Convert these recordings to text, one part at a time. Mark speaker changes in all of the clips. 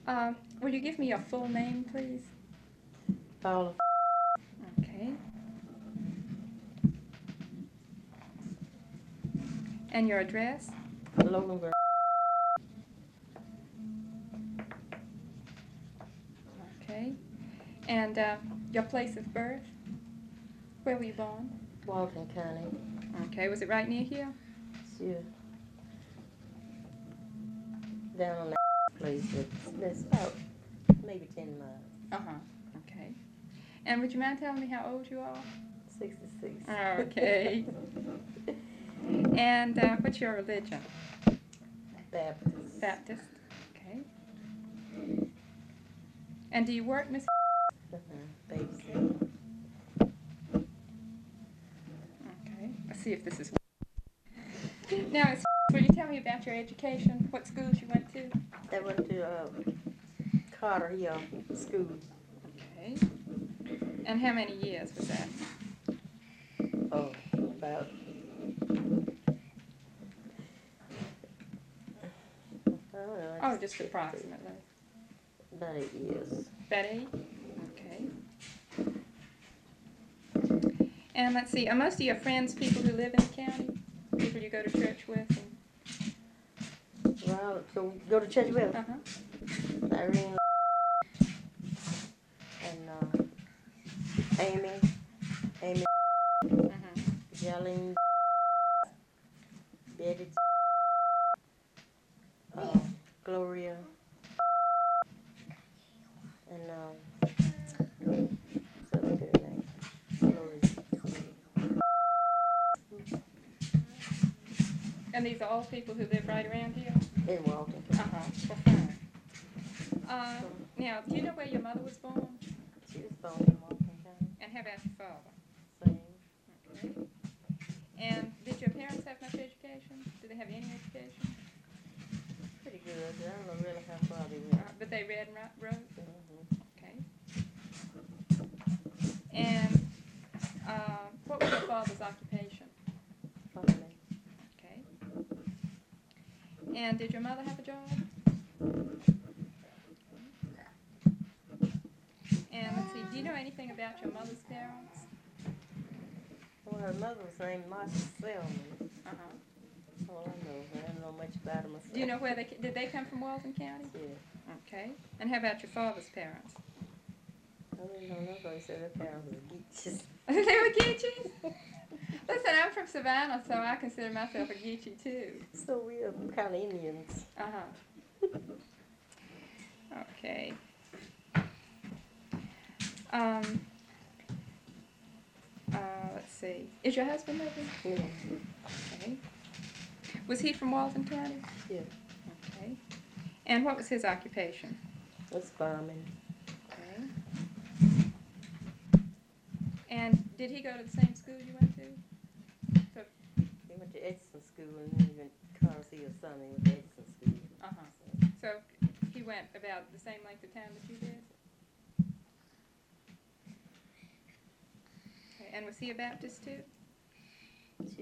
Speaker 1: Will you give me your full name, please?
Speaker 2: Paula.
Speaker 1: Okay. And your address?
Speaker 2: Loganburg.
Speaker 1: Okay. And your place of birth? Where were you born?
Speaker 2: Walton County.
Speaker 1: Okay. Was it right near here?
Speaker 2: Sure. Down on that place that's about maybe 10 miles.
Speaker 1: Uh-huh. Okay. And would you mind telling me how old you are?
Speaker 2: 66.
Speaker 1: Okay. And what's your religion?
Speaker 2: Baptist.
Speaker 1: Baptist. Okay. And do you work, Miss?
Speaker 2: Babysitter.
Speaker 1: Okay. Let's see if this is. Now, Miss, will you tell me about your education? What schools you went to?
Speaker 2: I went to Carter Hill School.
Speaker 1: Okay. And how many years was that?
Speaker 2: Oh, about I don't know.
Speaker 1: Oh, just approximately.
Speaker 2: About 8 years.
Speaker 1: About 8? Okay. And let's see, are most of your friends people who live in the county? People you go to church with?
Speaker 2: Well, so go to church with Irene and Amy, Jolene, Betty, Gloria, and what's the other girl name? Gloria.
Speaker 1: And these are all people who live right around here?
Speaker 2: In Walton.
Speaker 1: Now, do you know where your mother was born?
Speaker 2: She was born in Walton County.
Speaker 1: And how about your father?
Speaker 2: Same.
Speaker 1: Okay. And did your parents have much education? Did they have any education?
Speaker 2: Pretty good. I don't know really how far they went.
Speaker 1: But they read and wrote?
Speaker 2: Mm-hmm.
Speaker 1: Okay. And what was your father's occupation?
Speaker 2: Farming.
Speaker 1: Okay. And did your mother have a job? And let's see, do you know anything about your mother's parents?
Speaker 2: Well, her mother was named Marcia Selman. All I know. I don't know much about her myself.
Speaker 1: Do you know where did they come from Walton County?
Speaker 2: Yeah.
Speaker 1: Okay. And how about your father's parents?
Speaker 2: I really don't know, though. He said their parents were Geechies.
Speaker 1: They were Geechies? Listen, I'm from Savannah, so I consider myself a Geechee, too.
Speaker 2: So we are kind of Indians.
Speaker 1: Okay. Let's see. Is your husband living?
Speaker 2: Yeah.
Speaker 1: Okay. Was he from Walton County?
Speaker 2: Yeah.
Speaker 1: Okay. And what was his occupation?
Speaker 2: It's farming.
Speaker 1: Okay. And did he go to the same school you went to?
Speaker 2: He went to Edison School, and then he went to Carter Hill Son. He went to Edison School.
Speaker 1: So he went about the same length of time that you did? Okay. And was he a Baptist too?
Speaker 2: Sure.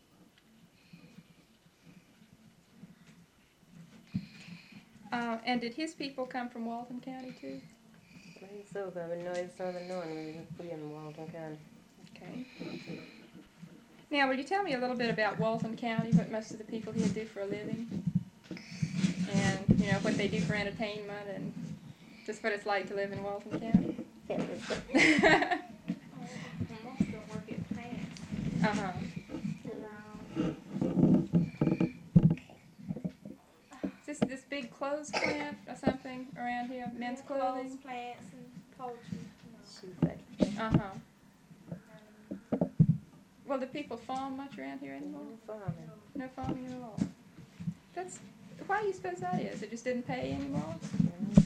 Speaker 1: And did his people come from Walton County too?
Speaker 2: I think so, but I know it's Southern Northern. We in Walton County.
Speaker 1: Okay. Now, will you tell me a little bit about Walton County, what most of the people here do for a living? And, you know, what they do for entertainment and just what it's like to live in Walton County?
Speaker 3: Most of them work at plants.
Speaker 1: Is this big clothes plant or something around here? Men's clothing?
Speaker 3: Clothes plants and poultry.
Speaker 2: Shoe factory.
Speaker 1: Well, do people farm much around here anymore?
Speaker 2: No farming.
Speaker 1: No farming at all. Why do you suppose that is? It just didn't pay anymore?